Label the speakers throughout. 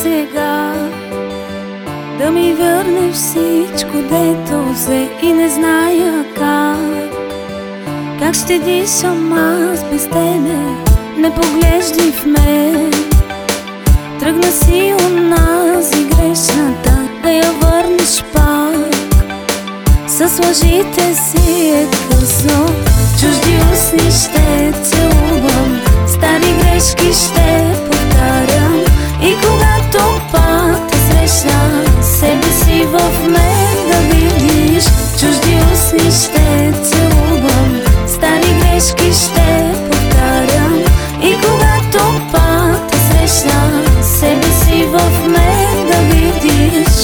Speaker 1: сега да ми върнеш всичко, дето взе и не зная как ще дишам аз без тебе. Не поглеждай в мен, тръгна си онази грешната, да я върнеш пак. С лъжите си е късно, чужди устни ще целувам, стари грешки ще повтарям. И когато пак те срещна, себе си в мен да видиш. Чужди устни ще целувам, стари грешки ще повтарям. И когато пак те срещна, себе си в мен да видиш.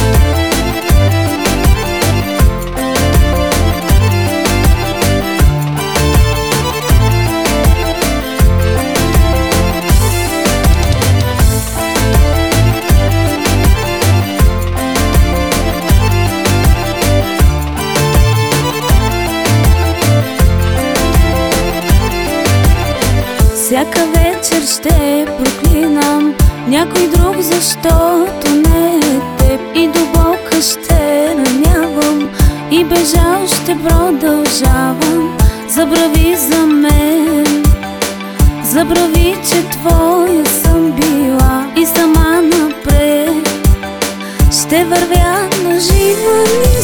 Speaker 1: Всяка вечер ще проклинам някой друг, защото не е теб. И до болка ще ранявам и бежал ще продължавам. Забрави за мен, забрави, че твоя съм била и сама напред ще вървя на живота.